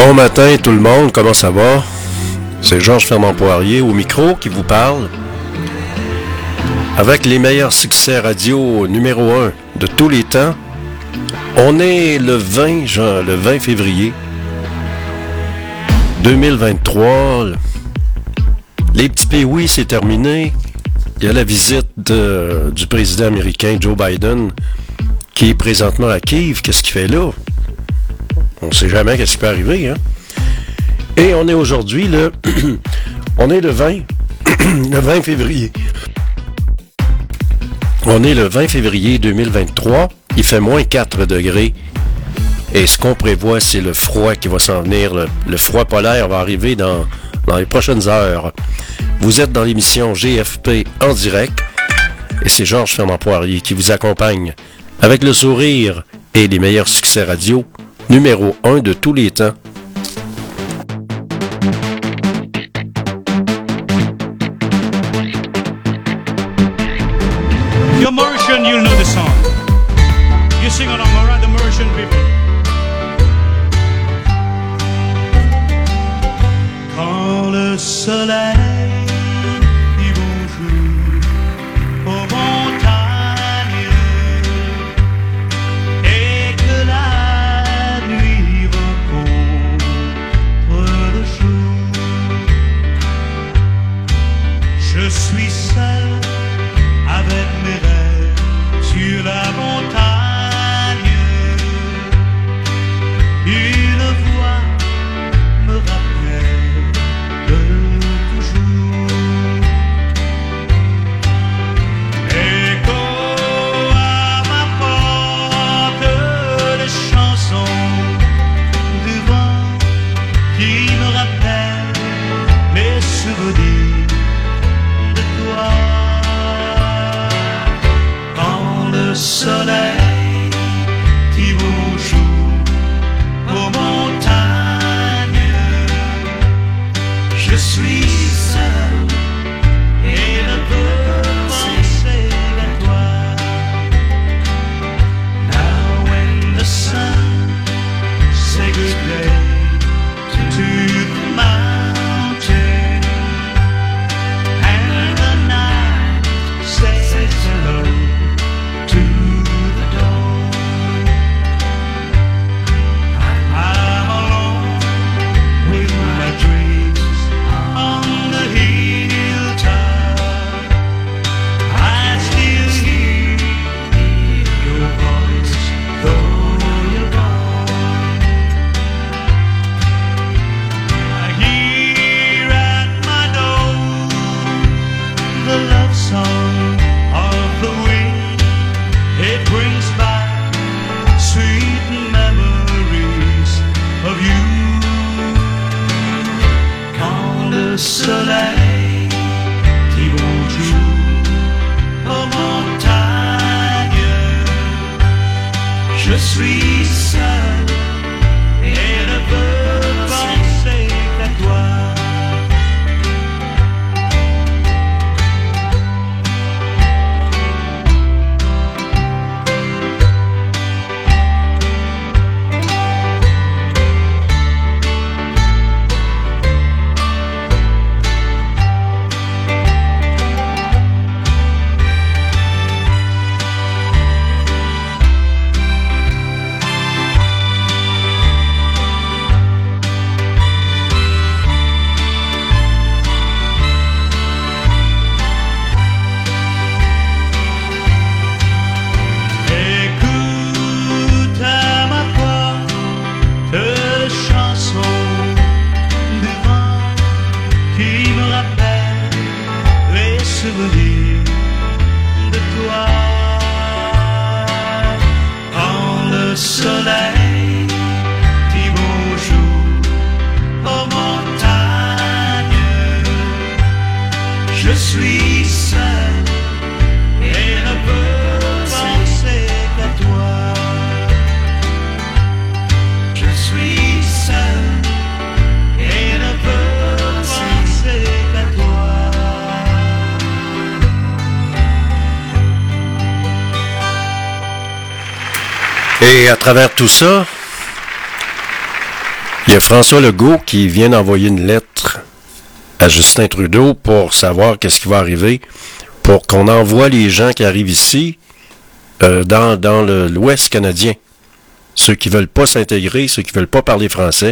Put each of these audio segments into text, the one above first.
Bon matin tout le monde, comment ça va? C'est Georges Fernand Poirier au micro qui vous parle. Avec les meilleurs succès radio numéro 1 de tous les temps. On est le 20 février 2023. Les petits pays, c'est terminé. Il y a la visite du président américain Joe Biden qui est présentement à Kiev. Qu'est-ce qu'il fait là? On ne sait jamais ce qui peut arriver, hein? Et on est aujourd'hui, on est le 20 février. On est le 20 février 2023. Il fait moins 4 degrés. Et ce qu'on prévoit, c'est le froid qui va s'en venir. Le froid polaire va arriver dans les prochaines heures. Vous êtes dans l'émission GFP en direct. Et c'est Georges Fernand Poirier qui vous accompagne avec le sourire et les meilleurs succès radio. Numéro 1 de tous les temps. You're Mauritian, you'll know the song. You sing along, all right, the Mauritian people. Quand le soleil dit bonjour aux montagnes et que la nuit rencontre le jour, je suis seul avec mes rêves sur la montagne. Une voix me rappelle toujours. Écho à ma porte les chansons du vent qui me rappellent mes souvenirs de toi. Le soleil dit bonjour aux montagnes. Je suis seul et ne peux penser qu'à toi. Now when the sun says good day to the mountain and the night says hello to the dawn, I'm alone with my dreams on the hilltop. I still hear your voice, though you're gone. I hear at my door the love song of the wind. It brings back sweet memories of you. Quand le soleil dit bonjour aux montagnes, je suis seul et ne peux penser qu'à toi. Et à travers tout ça, Il y a François Legault qui vient d'envoyer une lettre à Justin Trudeau pour savoir qu'est-ce qui va arriver, pour qu'on envoie les gens qui arrivent ici dans l'Ouest canadien. Ceux qui veulent pas s'intégrer, ceux qui veulent pas parler français.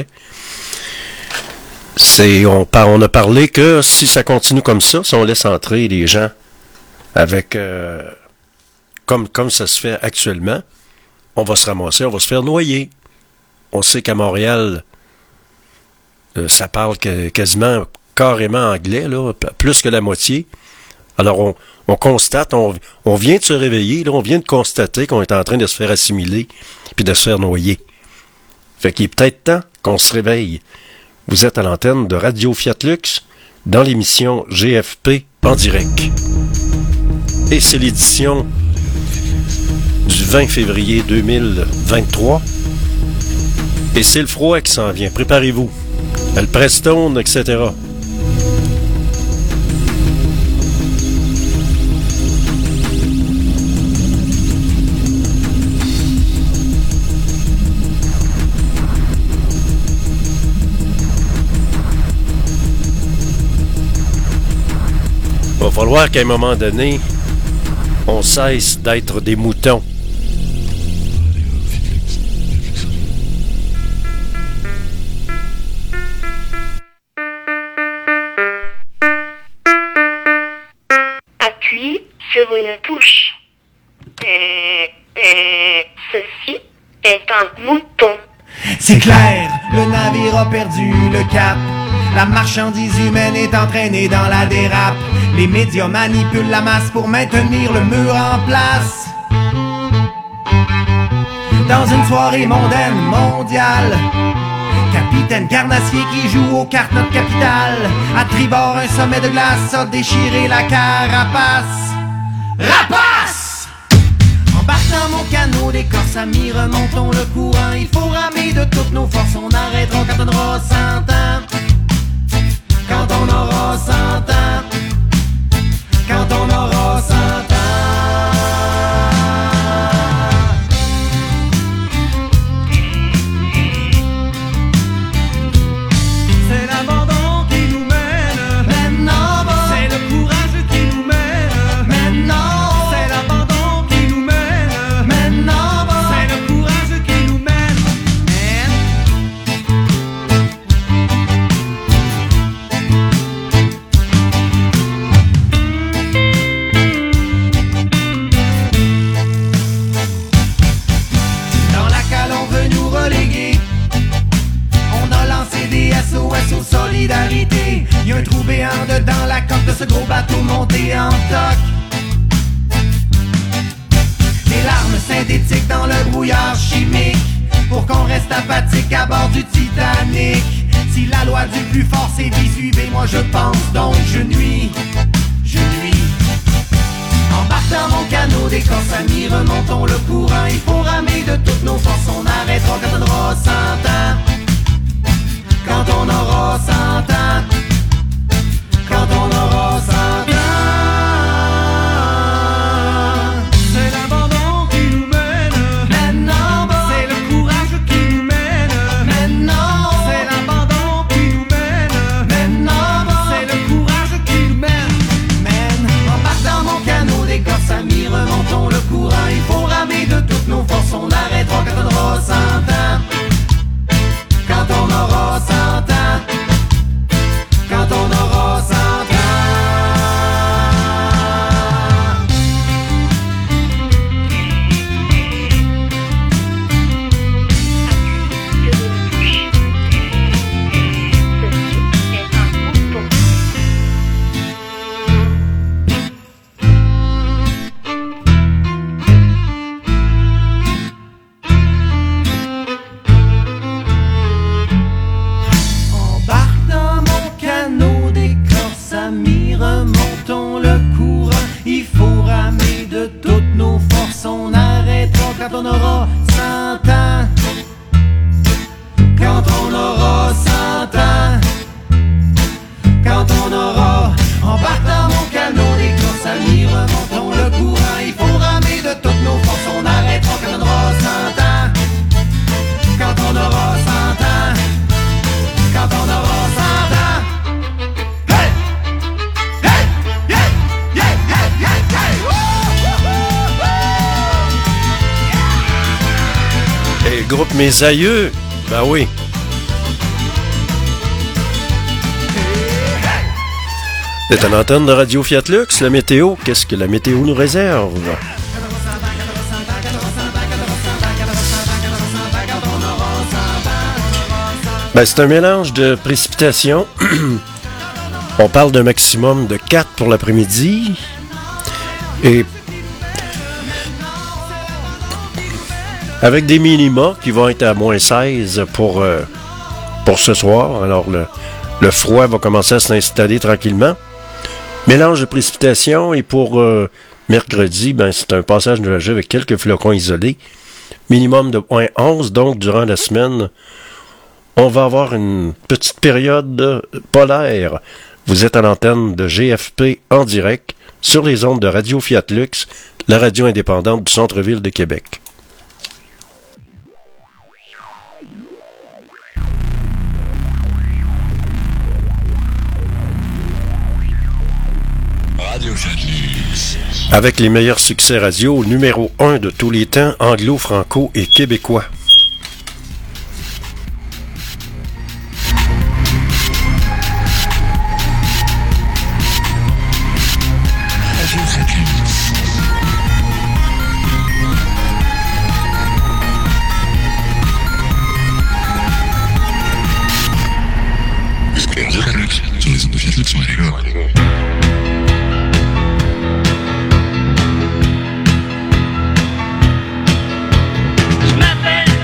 On a parlé que si ça continue comme ça, si on laisse entrer les gens avec comme ça se fait actuellement, on va se ramasser, on va se faire noyer. On sait qu'à Montréal, ça parle quasiment carrément anglais, là, plus que la moitié. Alors on constate, on vient de se réveiller, là, on vient de constater qu'on est en train de se faire assimiler puis de se faire noyer. Fait qu'il est peut-être temps qu'on se réveille. Vous êtes à l'antenne de Radio Fiat Lux dans l'émission GFP en direct. Et c'est l'édition du 20 février 2023. Et c'est le froid qui s'en vient. Préparez-vous. Le Prestone, etc. Il va falloir qu'à un moment donné, on cesse d'être des moutons. Appuie sur une touche. Ceci est un mouton. C'est clair, le navire a perdu le cap. La marchandise humaine est entraînée dans la dérape. Les médias manipulent la masse pour maintenir le mur en place. Dans une soirée mondaine mondiale, Capitaine Carnassier qui joue aux cartes notre capitale. À tribord, un sommet de glace a déchiré la carapace. Rapace! Embarque dans mon canot, des corses amis, remontons le courant. Il faut ramer de toutes nos forces, on arrêtera quand on aura 100 ans. Quand on aura 100 ans. Quand on aura 100 ans. C'est l'abandon qui nous mène. Maintenant, c'est le courage qui nous mène. Maintenant, c'est l'abandon qui nous mène. Maintenant, c'est le courage qui nous mène. SOS aux solidarités. Y'a un trou béant dedans la coque de ce gros bateau monté en toc. Des larmes synthétiques dans le brouillard chimique pour qu'on reste apathique à bord du Titanic. Si la loi du plus fort c'est d'y suivre, moi je pense donc je nuis. Je nuis. Embarque dans mon canot, des corses amis, remontons le courant. Il faut ramer de toutes nos forces, on arrêtera quand on aura 100 ans. Quand on aura 100 ans. Quand on aura 100 ans. C'est l'abandon qui nous mène. Maintenant, c'est le courage qui nous mène. Maintenant, c'est l'abandon qui nous mène. Maintenant, c'est le courage qui nous mène. Embarque dans mon canot, des corses amis, remontons le courant. Il faut ramer de toutes nos forces, on arrêtera quand on aura 100 ans. Quand on aura 100 ans. le groupe Mes Aïeux. Ben oui. C'est une antenne de Radio Fiat Lux. La météo, qu'est-ce que la météo nous réserve? Ben, c'est un mélange de précipitations. On parle d'un maximum de 4 pour l'après-midi. Et avec des minima qui vont être à moins 16 pour ce soir. Alors, le froid va commencer à s'installer tranquillement. Mélange de précipitations. Et pour mercredi, ben, c'est un passage nuageux avec quelques flocons isolés. Minimum de moins 11. Donc, durant la semaine, on va avoir une petite période polaire. Vous êtes à l'antenne de GFP en direct sur les ondes de Radio Fiat Lux, la radio indépendante du centre-ville de Québec. Radio Fiat Lux. Avec les meilleurs succès radio, numéro 1 de tous les temps, anglo, franco et québécois. Sur les ondes de Fiat Lux, les gars. Je m'appelle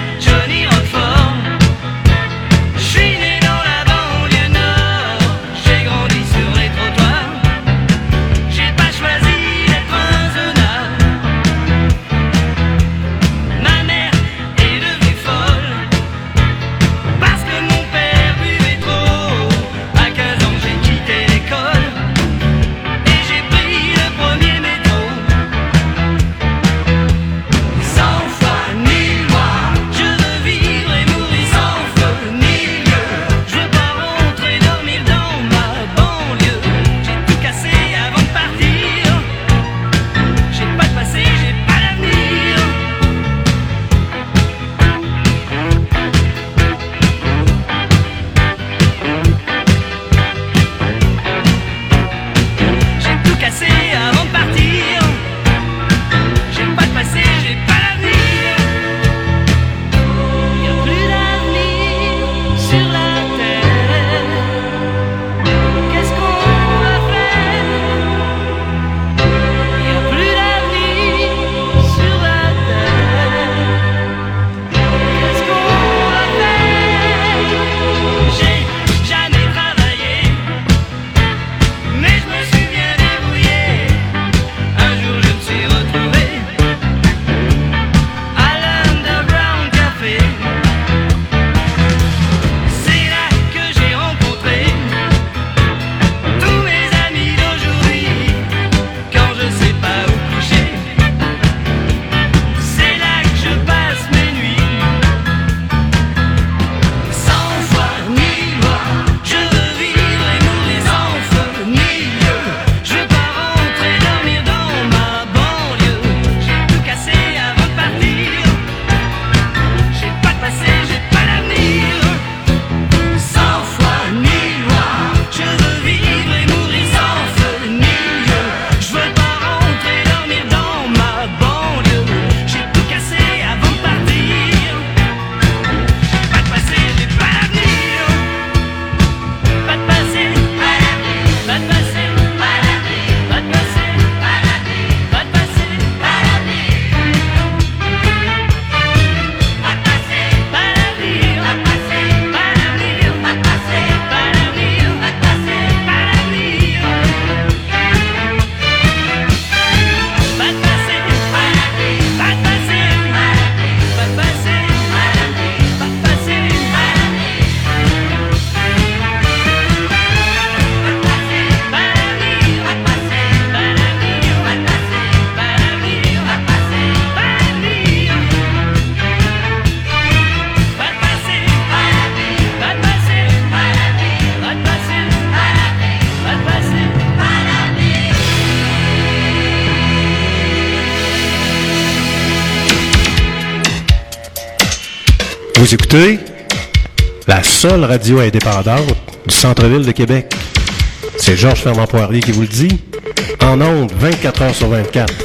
Vous écoutez la seule radio indépendante du centre-ville de Québec. C'est Georges Fernand Poirier qui vous le dit. En ondes, 24 heures sur 24.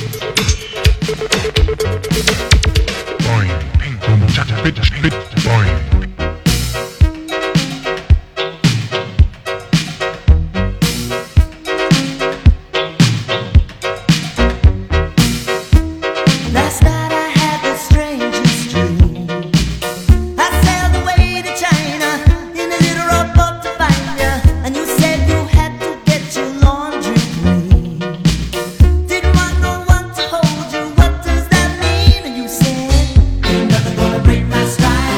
Last night I had the strangest dream. I sailed away to China in a little rowboat to find ya, and you said you had to get your laundry clean. Didn't want no one to hold you. What does that mean? And you said, ain't nothing gonna break my stride.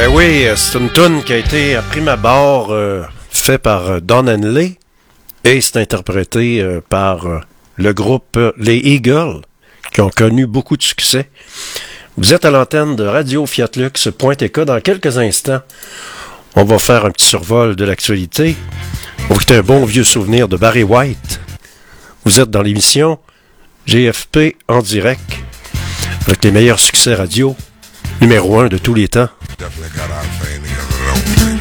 Ben oui, c'est une toune qui a été à prime abord fait par Don Henley et c'est interprété par le groupe Les Eagles qui ont connu beaucoup de succès. Vous êtes à l'antenne de Radio Fiatlux.tk. Dans quelques instants, on va faire un petit survol de l'actualité. On va écouter un bon vieux souvenir de Barry White. Vous êtes dans l'émission GFP en direct avec les meilleurs succès radio, numéro 1 de tous les temps. Definitely got our thing together, don't we, baby?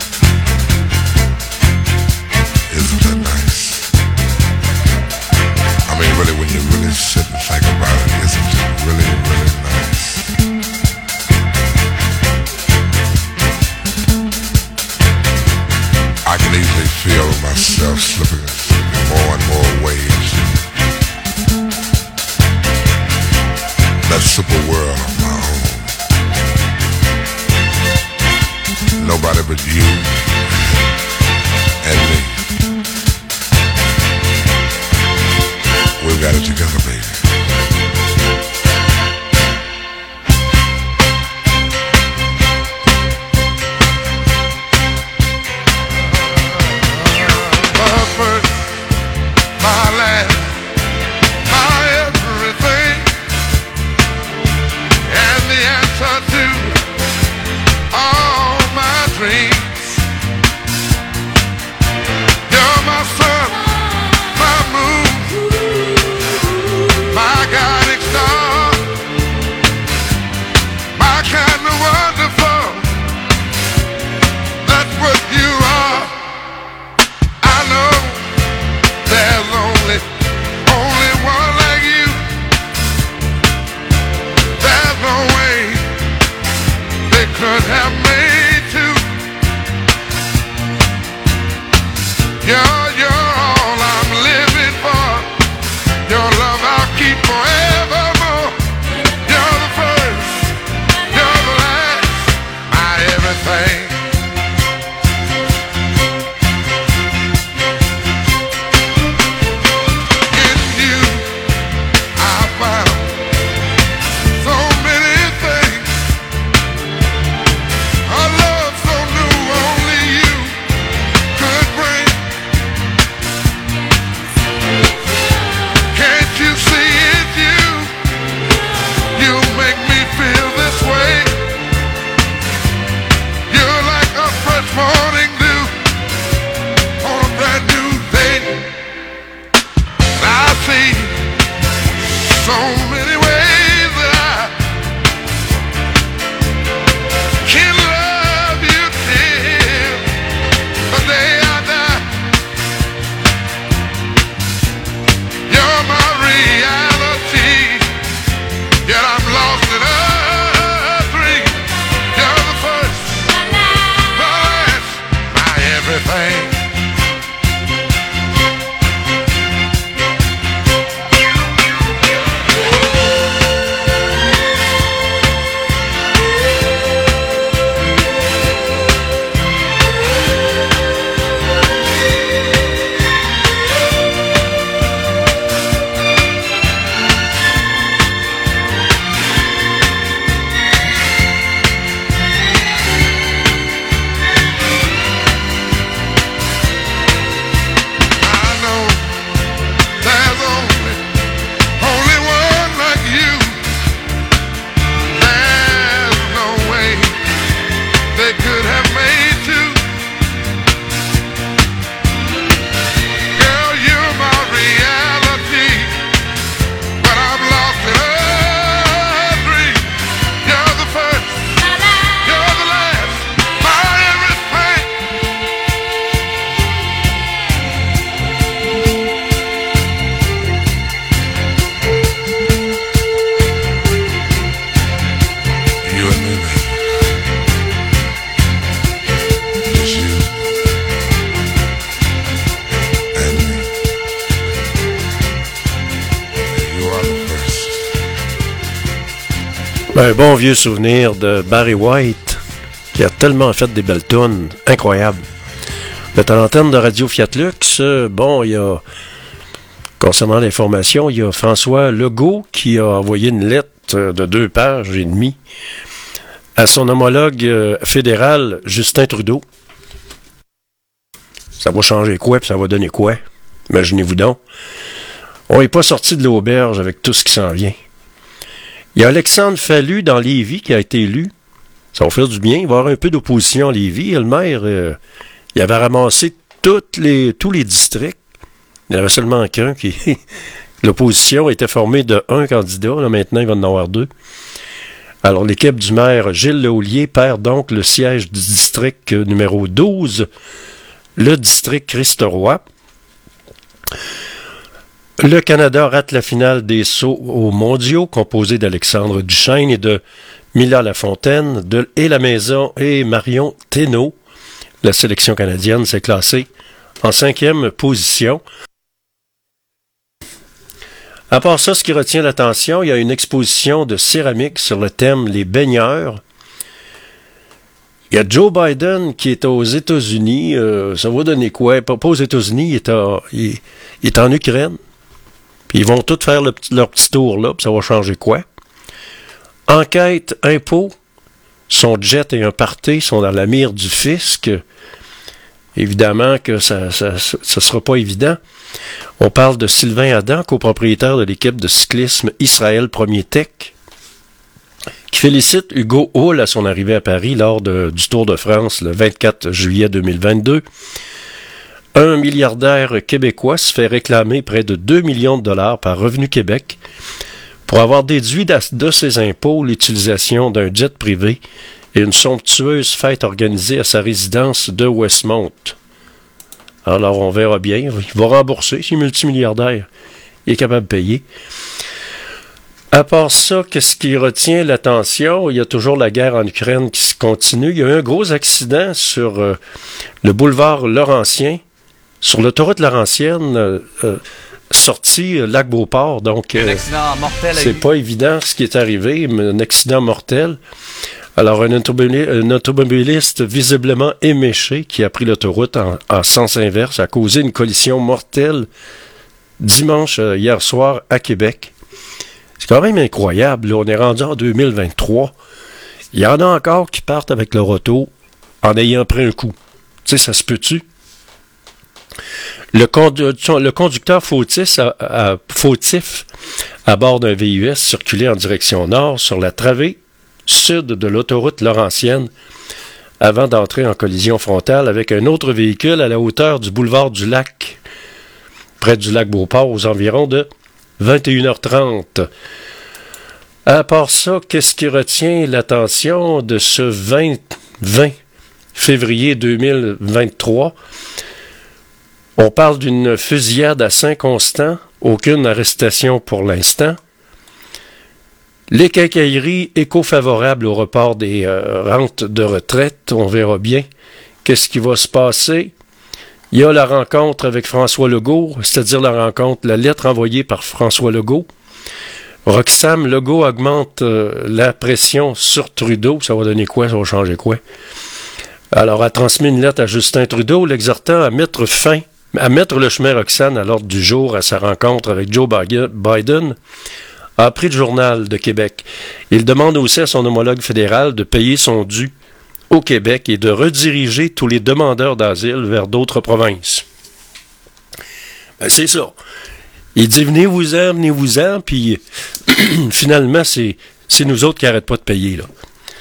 Isn't that nice? I mean, really, when you really sit and think about it, isn't it really, really nice? I can easily feel myself slipping more and more ways. That super world of my own. Nobody but you and me. We've got it together, baby. My first, my last, my everything, and the answer to all my dreams. You're my sun, my moon, my guiding star, my kind of wonderful. That's what you are. I know there's only one like you. There's no way they could have made two. You're all I'm living for. Your love I'll keep forevermore. You're the first, you're the last, my everything. In you I found so many things. A love so new only you could bring. Can't you see it's you? You make me feel this way. You're like a fresh morning dew on a brand new day. I see so many ways that I can love you till the day I die. You're my reality, yet I'm lost in a dream. You're the first, the last, my everything. I know there's only one like you. There's no way they could have made two. Girl, you're my reality, but I'm lost in a dream. You're the first, you're the last, my everything. You and me, baby. Just you and me. You are the first. Ben, un bon vieux souvenir de Barry White qui a tellement fait des belles tunes incroyables. Vous êtes à l'antenne de Radio Fiatlux. Bon, il y a, concernant l'information, il y a François Legault qui a envoyé une lettre de 2 pages et demie à son homologue fédéral, Justin Trudeau. Ça va changer quoi, puis ça va donner quoi? Imaginez-vous donc. On n'est pas sorti de l'auberge avec tout ce qui s'en vient. Il y a Alexandre Fallu dans Lévis qui a été élu. Ça va faire du bien. Il va y avoir un peu d'opposition à Lévis. Le maire, il avait ramassé tous les districts. Il n'y en avait seulement qu'un qui... L'opposition était formée de 1 candidat. Là, maintenant, il va en avoir 2. Alors, l'équipe du maire Gilles Leaulier perd donc le siège du district numéro 12, le district Christ-Roi. Le Canada rate la finale des sauts aux mondiaux, composée d'Alexandre Duchesne et de Mila Lafontaine, et la maison et Marion Thénault. La sélection canadienne s'est classée en 5e position. À part ça, ce qui retient l'attention, il y a une exposition de céramique sur le thème « Les baigneurs ». Il y a Joe Biden qui est aux États-Unis. Ça va donner quoi? Pas aux États-Unis, il est en Ukraine. Puis ils vont tous faire leur petit tour là, puis ça va changer quoi? Enquête, impôt. Son jet et un party sont dans la mire du fisc. Évidemment que ça sera pas évident. On parle de Sylvain Adam, copropriétaire de l'équipe de cyclisme Israël Premier Tech, qui félicite Hugo Hull à son arrivée à Paris lors du Tour de France le 24 juillet 2022. Un milliardaire québécois se fait réclamer près de 2 millions de dollars par Revenu Québec pour avoir déduit de ses impôts l'utilisation d'un jet privé et une somptueuse fête organisée à sa résidence de Westmount. Alors, on verra bien. Il va rembourser, s'il est multimilliardaire. Il est capable de payer. À part ça, qu'est-ce qui retient l'attention? Il y a toujours la guerre en Ukraine qui se continue. Il y a eu un gros accident sur le boulevard Laurentien, sur l'autoroute Laurentienne, sortie Lac-Beauport. Donc, un accident mortel. C'est pas évident ce qui est arrivé, mais un accident mortel. Alors, un automobiliste visiblement éméché qui a pris l'autoroute en sens inverse a causé une collision mortelle dimanche hier soir à Québec. C'est quand même incroyable. Là, on est rendu en 2023. Il y en a encore qui partent avec leur auto en ayant pris un coup. Tu sais, ça se peut-tu? Le conducteur fautif à bord d'un VUS circulait en direction nord sur la travée sud de l'autoroute Laurentienne avant d'entrer en collision frontale avec un autre véhicule à la hauteur du boulevard du Lac, près du lac Beauport, aux environs de 21h30. À part ça, qu'est-ce qui retient l'attention de ce 20 février 2023? On parle d'une fusillade à Saint-Constant, aucune arrestation pour l'instant. Les quincailleries éco-favorables au report des rentes de retraite, on verra bien qu'est-ce qui va se passer. Il y a la rencontre avec François Legault, c'est-à-dire la lettre envoyée par François Legault. Roxham Legault augmente la pression sur Trudeau. Ça va donner quoi? Ça va changer quoi? Alors, a transmis une lettre à Justin Trudeau, l'exhortant à mettre le chemin Roxham à l'ordre du jour à sa rencontre avec Joe Biden, a appris le Journal de Québec. Il demande aussi à son homologue fédéral de payer son dû au Québec et de rediriger tous les demandeurs d'asile vers d'autres provinces. Ben, c'est ça. Il dit venez-vous-en, puis finalement, c'est nous autres qui n'arrêtent pas de payer, là.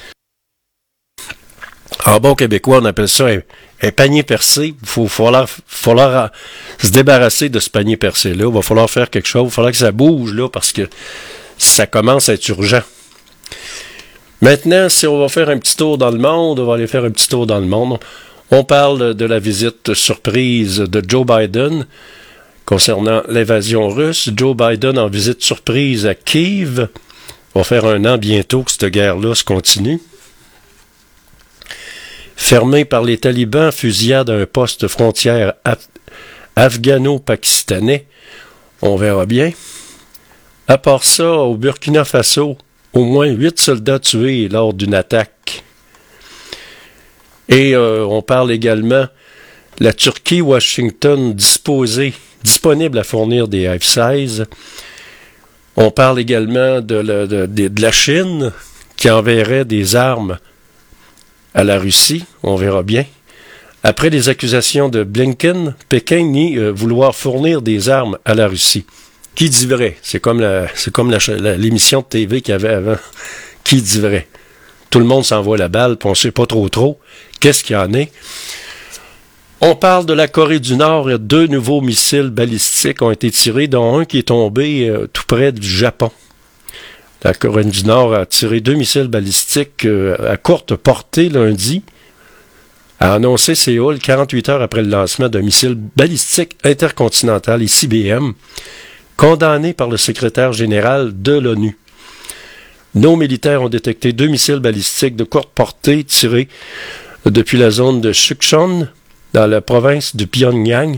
En bon québécois, on appelle ça un panier percé. Il va falloir se débarrasser de ce panier percé-là. Il va falloir faire quelque chose. Il va falloir que ça bouge, là, parce que ça commence à être urgent. Maintenant, si on va faire un petit tour dans le monde, on va aller faire un petit tour dans le monde. On parle de la visite surprise de Joe Biden concernant l'invasion russe. Joe Biden en visite surprise à Kiev. Ça va faire 1 an bientôt que cette guerre-là se continue. Fermé par les talibans, fusillade à un poste frontière afghano-pakistanais. On verra bien. À part ça, au Burkina Faso, au moins 8 soldats tués lors d'une attaque. Et on parle également de la Turquie, Washington disponible à fournir des F-16. On parle également de la Chine qui enverrait des armes à la Russie, on verra bien. Après les accusations de Blinken, Pékin nie vouloir fournir des armes à la Russie. Qui dit vrai? C'est comme l'émission de TV qu'il y avait avant. Qui dit vrai? Tout le monde s'envoie la balle, puis on ne sait pas trop. Qu'est-ce qu'il y en est? On parle de la Corée du Nord. 2 nouveaux missiles balistiques ont été tirés, dont un qui est tombé tout près du Japon. La Corée du Nord a tiré 2 missiles balistiques à courte portée lundi, a annoncé Séoul 48 heures après le lancement d'un missile balistique intercontinental, ICBM, condamné par le secrétaire général de l'ONU. Nos militaires ont détecté 2 missiles balistiques de courte portée tirés depuis la zone de Sukchon, dans la province de Pyongyang,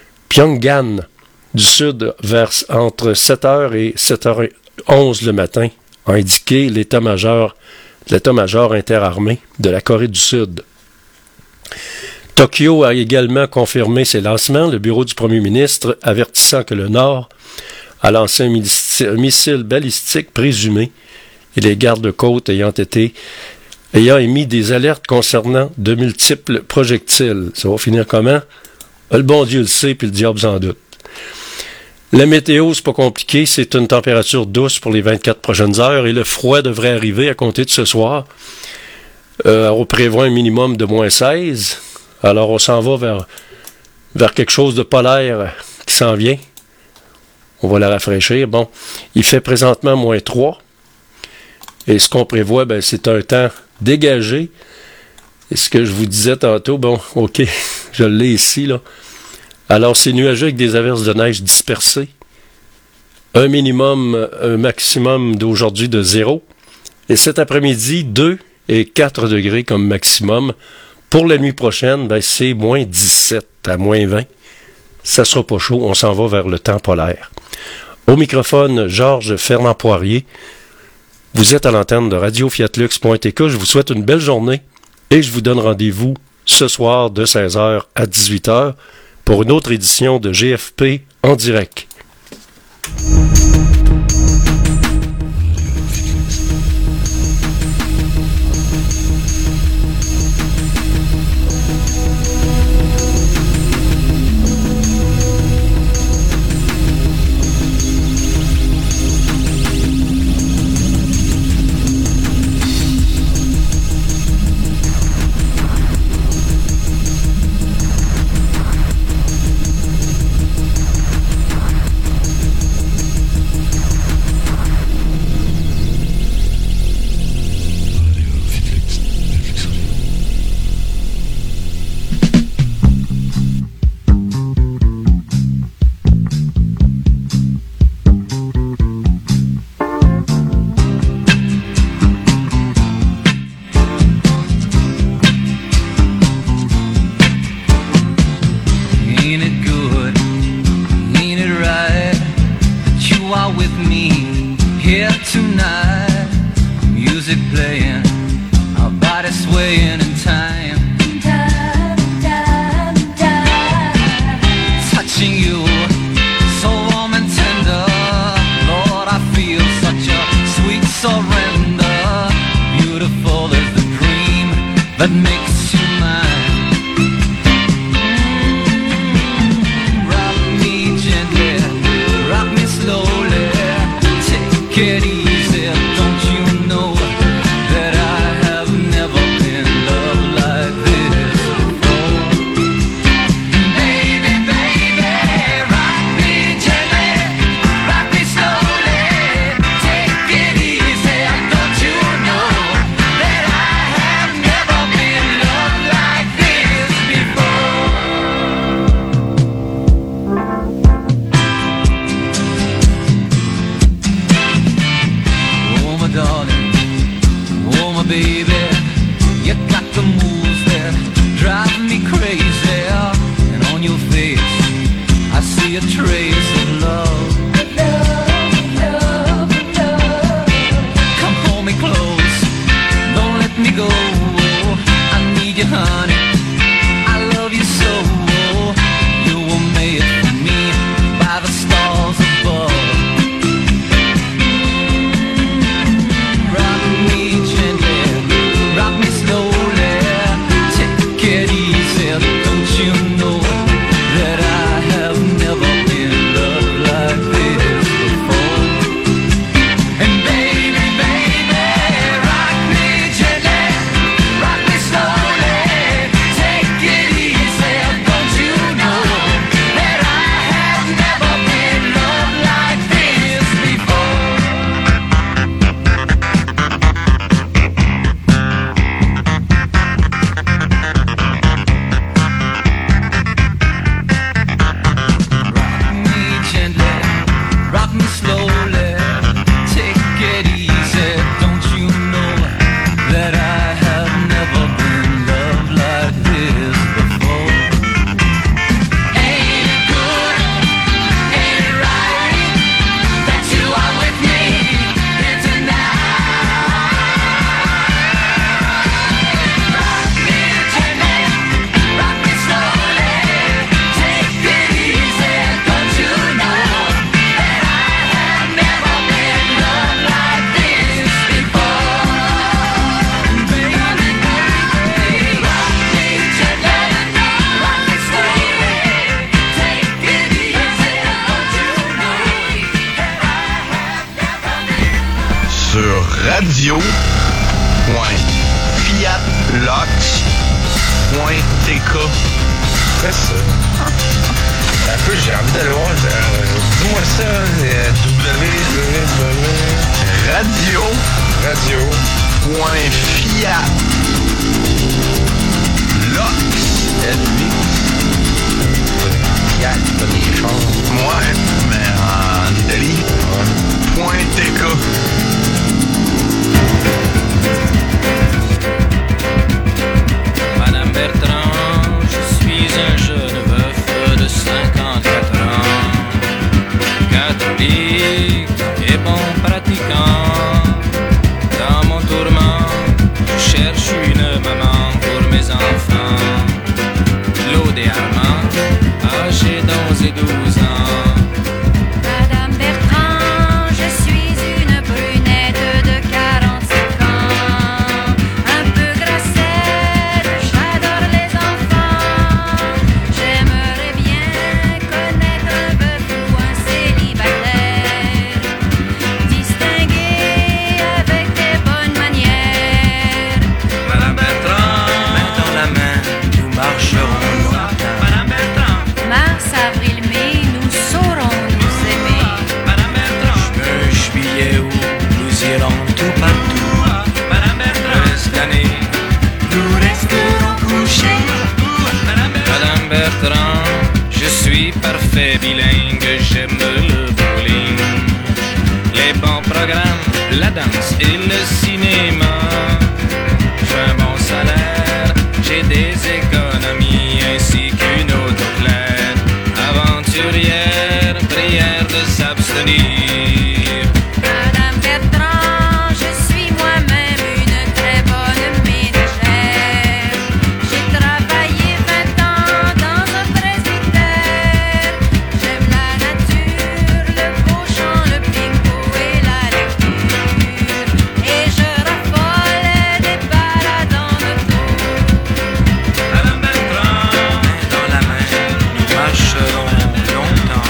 du sud, vers entre 7h et 7h11 le matin, a indiqué l'état-major interarmé de la Corée du Sud. Tokyo a également confirmé ses lancements, le bureau du premier ministre avertissant que le Nord a lancé un missile balistique présumé et les gardes-côtes ayant émis des alertes concernant de multiples projectiles. Ça va finir comment? Le bon Dieu le sait, puis le diable s'en doute. La météo, c'est pas compliqué, c'est une température douce pour les 24 prochaines heures et le froid devrait arriver à compter de ce soir. On prévoit un minimum de moins 16. Alors on s'en va vers quelque chose de polaire qui s'en vient. On va la rafraîchir. Bon, il fait présentement moins 3. Et ce qu'on prévoit, c'est un temps dégagé. Et ce que je vous disais tantôt, bon, OK, je l'ai ici, là. Alors, c'est nuageux avec des averses de neige dispersées. Un maximum d'aujourd'hui de 0. Et cet après-midi, 2 et 4 degrés comme maximum. Pour la nuit prochaine, c'est moins 17 à moins 20. Ça sera pas chaud, on s'en va vers le temps polaire. Au microphone, Georges Fernand-Poirier. Vous êtes à l'antenne de Radio-Fiatlux.tk. Je vous souhaite une belle journée et je vous donne rendez-vous ce soir de 16h à 18h pour une autre édition de GFP en direct. Rock me radio.fiatlox.tk. C'est ça. Un peu, j'ai envie d'aller voir. Dis-moi ça. Radio.fiatlox. Fiat, pas des chars. Ouais, mais en Italie. .tk. Madame Bertrand, je suis un jeune veuf de 54 ans, catholique et bon pratiquant. Dans mon tourment, je cherche une maman pour mes enfants. Claude et Armand, âgés d'11 et 12 ans. Madame Bertrand, je suis une brunette de 45 ans, un peu grassette, j'adore les enfants. J'aimerais bien connaître un veuf ou un célibataire, distingué avec des bonnes manières. Madame Bertrand, main dans la main, nous marcherons longtemps. Madame Bertrand, Mars, avril, mai, nous saurons nous aimer. Madame Bertrand, juin, juillet, août, nous irons tout partout. Madame Bertrand, cette année, nous resterons couchés. Madame Bertrand, je suis parfait bilingue, j'aime le bowling, les bons programmes, la danse et le cinéma. J'ai un bon salaire, j'ai des économies ainsi qu'une auto claire. Aventurière, prière de s'abstenir. Madame Bertrand, je suis moi-même une très bonne ménagère. J'ai travaillé 20 ans dans un presbytère. J'aime la nature, le beau chant, le bingo et la lecture. Et je raffole des balades en auto. Madame Bertrand, main dans la main, nous marcherons longtemps.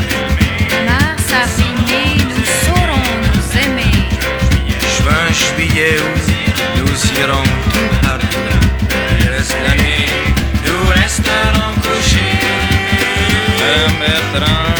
Mars, avril, mai, nous saurons nous aimer. Juin, juillet, août, nous irons tout partout. Il reste l'année, nous resterons couchés. Madame Bertrand,